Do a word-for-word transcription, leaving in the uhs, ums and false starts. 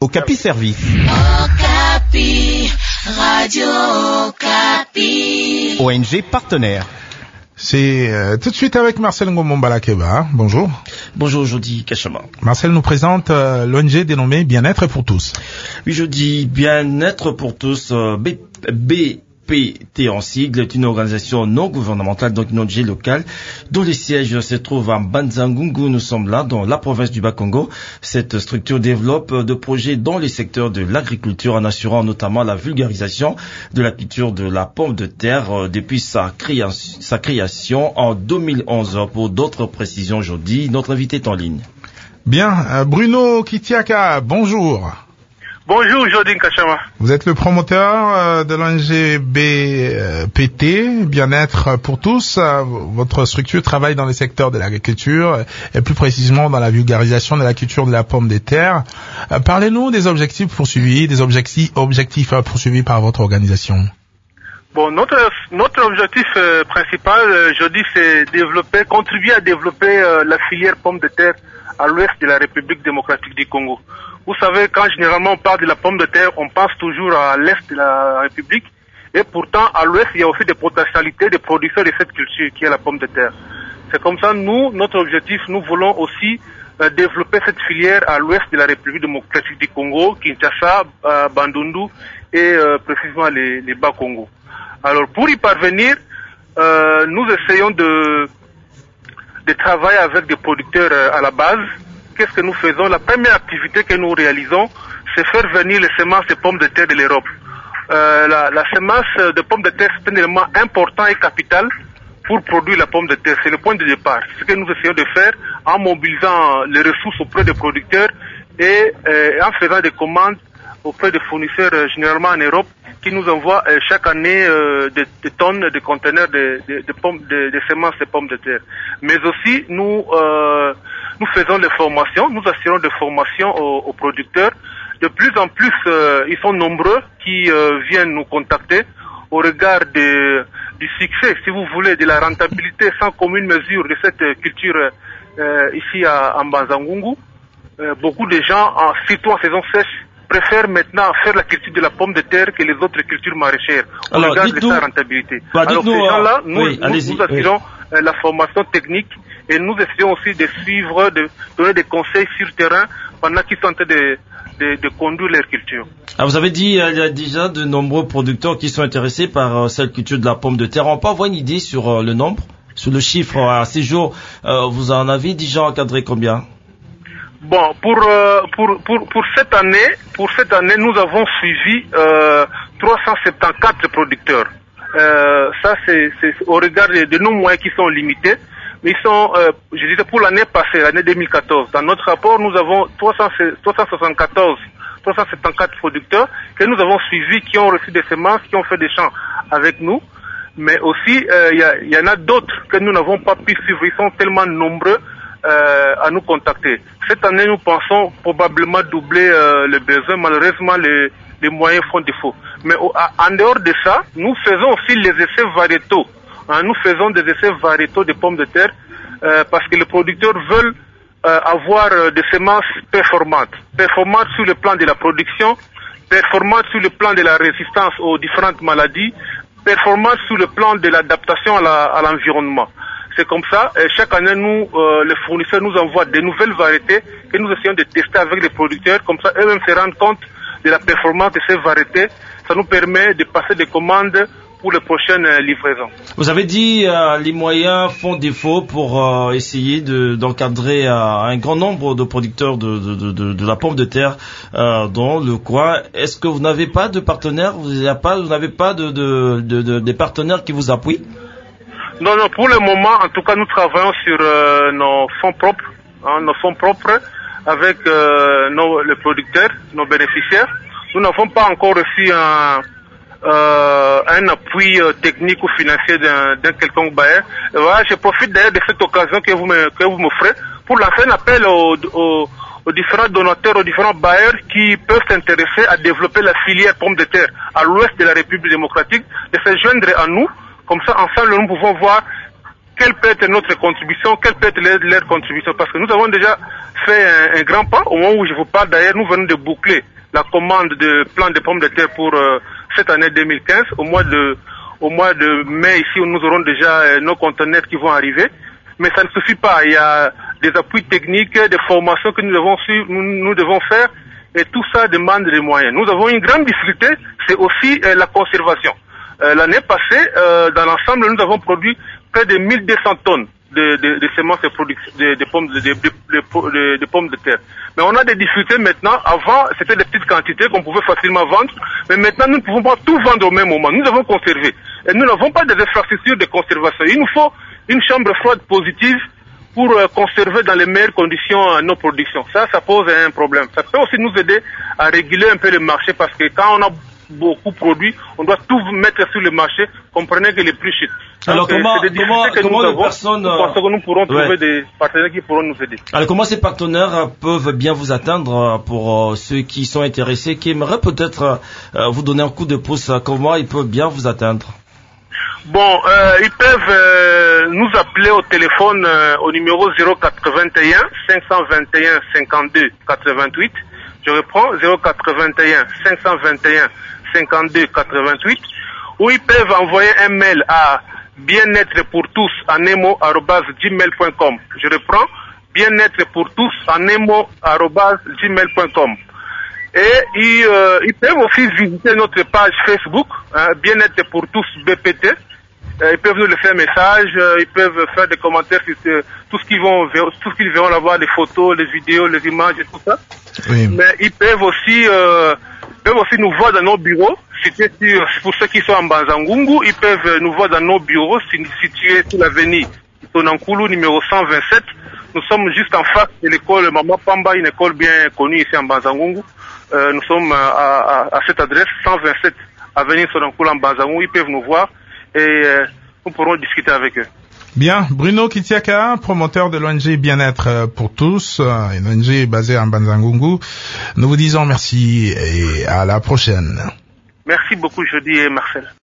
Okapi Service. Okapi, Radio Okapi. O N G partenaire. C'est euh, tout de suite avec Marcel Ngomombalakeba. Bonjour. Bonjour, Jody Kachama. Marcel nous présente euh, l'O N G dénommée Bien-être pour tous. Oui, je dis Bien-être pour tous, euh, B, B P T en sigle, est une organisation non gouvernementale, donc une O N G locale, dont les sièges se trouvent à Banzangungu. Nous sommes là, dans la province du Bas-Congo. Cette structure développe de projets dans les secteurs de l'agriculture, en assurant notamment la vulgarisation de la culture de la pomme de terre euh, depuis sa, créa- sa création en deux mille onze. Pour d'autres précisions, aujourd'hui, notre invité est en ligne. Bien, euh, Bruno Kitiaka, bonjour. Bonjour, Jodin Kachama. Vous êtes le promoteur euh, de l'O N G B P T, Bien-être pour tous. Euh, votre structure travaille dans les secteurs de l'agriculture et plus précisément dans la vulgarisation de la culture de la pomme de terre. Euh, parlez-nous des objectifs poursuivis, des objectifs, objectifs euh, poursuivis par votre organisation. Bon, notre notre objectif euh, principal, euh, je dis, c'est développer, contribuer à développer euh, la filière pomme de terre à l'ouest de la République démocratique du Congo. Vous savez, quand généralement on parle de la pomme de terre, on pense toujours à l'est de la République, et pourtant à l'ouest il y a aussi des potentialités de production de cette culture qui est la pomme de terre. C'est comme ça, nous, notre objectif, nous voulons aussi euh, développer cette filière à l'ouest de la République démocratique du Congo, Kinshasa, euh, Bandundu et euh, précisément les, les Bas-Congo. Alors pour y parvenir, euh, nous essayons de, de travailler avec des producteurs euh, à la base. Qu'est-ce que nous faisons? La première activité que nous réalisons, c'est faire venir les semences de pommes de terre de l'Europe. Euh, la, la semence de pommes de terre, c'est un élément important et capital pour produire la pomme de terre. C'est le point de départ. C'est ce que nous essayons de faire en mobilisant les ressources auprès des producteurs et euh, en faisant des commandes auprès des fournisseurs, euh, généralement en Europe, qui nous envoient euh, chaque année euh, des, des tonnes, des conteneurs de, de, de, pommes, de, de semences de pommes de terre. Mais aussi, nous... Euh, Nous faisons des formations, nous assurons des formations aux, aux producteurs. De plus en plus, euh, ils sont nombreux qui euh, viennent nous contacter au regard de, du succès, si vous voulez, de la rentabilité sans commune mesure de cette culture euh, ici à, à Mbanzangungu. Euh, beaucoup de gens, en, surtout en saison sèche, préfèrent maintenant faire la culture de la pomme de terre que les autres cultures maraîchères au Alors, regard de sa rentabilité. Bah, Alors ces gens-là, nous, oui, nous, nous assurons oui. euh, la formation technique et nous essayons aussi de suivre, de donner des conseils sur terrain pendant qu'ils sont en train de, de, de conduire leur culture. Ah, vous avez dit euh, il y a déjà de nombreux producteurs qui sont intéressés par euh, cette culture de la pomme de terre. On peut avoir une idée sur euh, le nombre, sur le chiffre à ces jours. Euh, vous en avez déjà encadré combien? Bon, pour, euh, pour pour pour cette année, pour cette année, nous avons suivi euh, trois cent soixante-quatorze producteurs. Euh, ça, c'est, c'est au regard de, de nos moyens qui sont limités. Ils sont, euh, je disais, pour l'année passée, l'année deux mille quatorze. Dans notre rapport, nous avons trois cent soixante-quatorze, trois cent soixante-quatorze producteurs que nous avons suivis, qui ont reçu des semences, qui ont fait des champs avec nous. Mais aussi, il euh, y, y en a d'autres que nous n'avons pas pu suivre. Ils sont tellement nombreux euh, à nous contacter. Cette année, nous pensons probablement doubler euh, les besoins. Malheureusement, les, les moyens font défaut. Mais au, à, en dehors de ça, nous faisons aussi les essais variétaux. Hein, nous faisons des essais variétaux de pommes de terre euh, parce que les producteurs veulent euh, avoir euh, des semences performantes. Performantes sur le plan de la production, performantes sur le plan de la résistance aux différentes maladies, performantes sur le plan de l'adaptation à, la, à l'environnement. C'est comme ça, et chaque année, nous, euh, les fournisseurs nous envoient de nouvelles variétés que nous essayons de tester avec les producteurs. Comme ça, eux-mêmes se rendent compte de la performance de ces variétés. Ça nous permet de passer des commandes pour les prochaines livraisons. Vous avez dit euh, les moyens font défaut pour euh, essayer de, d'encadrer euh, un grand nombre de producteurs de, de, de, de la pomme de terre euh, dans le coin. Est-ce que vous n'avez pas de partenaires? Vous n'avez pas, vous n'avez pas de, de, de, de, de partenaires qui vous appuient? Non, non, pour le moment, en tout cas, nous travaillons sur euh, nos fonds propres, hein, nos fonds propres avec euh, nos, les producteurs, nos bénéficiaires. Nous n'avons pas encore reçu un Euh, un appui euh, technique ou financier d'un, d'un quelconque bailleur. Et voilà, je profite d'ailleurs de cette occasion que vous me, que vous m'offrez pour lancer un appel aux, aux, aux différents donateurs, aux différents bailleurs qui peuvent s'intéresser à développer la filière pomme de terre à l'ouest de la République démocratique, de se joindre à nous. Comme ça, ensemble, nous pouvons voir quelle peut être notre contribution, quelle peut être leur, leur contribution, parce que nous avons déjà fait un, un grand pas. Au moment où je vous parle d'ailleurs, nous venons de boucler la commande de plan de pommes de terre pour euh, cette année deux mille quinze. Au mois de au mois de mai ici, nous aurons déjà euh, nos conteneurs qui vont arriver. Mais ça ne suffit pas. Il y a des appuis techniques, des formations que nous devons suivre, nous, nous devons faire, et tout ça demande des moyens. Nous avons une grande difficulté, c'est aussi euh, la conservation. Euh, l'année passée, euh, dans l'ensemble, nous avons produit près de mille deux cents tonnes de, de, de semences de, production, de, de, pommes de, de, de, de, de pommes de terre. Mais on a des difficultés maintenant. Avant, c'était des petites quantités qu'on pouvait facilement vendre. Mais maintenant, nous ne pouvons pas tout vendre au même moment. Nous avons conservé. Et nous n'avons pas des infrastructures de conservation. Il nous faut une chambre froide positive pour euh, conserver dans les meilleures conditions euh, nos productions. Ça, ça pose un problème. Ça peut aussi nous aider à réguler un peu le marché parce que quand on a beaucoup produit, on doit tout mettre sur le marché. Comprenez que les prix chutent. Alors Donc, comment, c'est des comment, que comment nous les avons. personnes, Nous pensons que nous pourrons trouver ouais. des partenaires qui pourront nous aider. Alors comment ces partenaires peuvent bien vous atteindre pour euh, ceux qui sont intéressés, qui aimeraient peut-être euh, vous donner un coup de pouce? Comment ils peuvent bien vous atteindre? Bon, euh, ils peuvent euh, nous appeler au téléphone euh, au numéro zéro quatre-vingt-un cinq cent vingt et un cinquante-deux quatre-vingt-huit. Je reprends, zéro quatre-vingt-un cinq cent vingt et un cinquante-deux quatre-vingt-huit. Ou ils peuvent envoyer un mail à bien-être pour tous en nemo arobase gmail point com. Je reprends, bien-être pour tous en nemo arobase gmail point com. Et ils, euh, ils peuvent aussi visiter notre page Facebook, hein, bien-être pour tous B P T. Euh, ils peuvent nous laisser un message, euh, ils peuvent faire des commentaires sur euh, tout ce qu'ils vont, tout ce qu'ils verront là-bas, les photos, les vidéos, les images et tout ça. Oui. Mais ils peuvent aussi, euh, peuvent aussi nous voir dans nos bureaux. Situés sur, pour ceux qui sont en Banzangungu, ils peuvent nous voir dans nos bureaux situés sur l'avenue Tonankulu numéro cent vingt-sept. Nous sommes juste en face de l'école Mama Pamba, une école bien connue ici en Banzangungu. Euh, nous sommes à, à, à cette adresse cent vingt-sept avenue Tonankulu en Banzangungu. Ils peuvent nous voir et euh, nous pourrons discuter avec eux. Bien, Bruno Kitiaka, promoteur de l'O N G Bien-être pour tous, une O N G basée en Banzangungu. Nous vous disons merci et à la prochaine. Merci beaucoup, Jody et Marcel.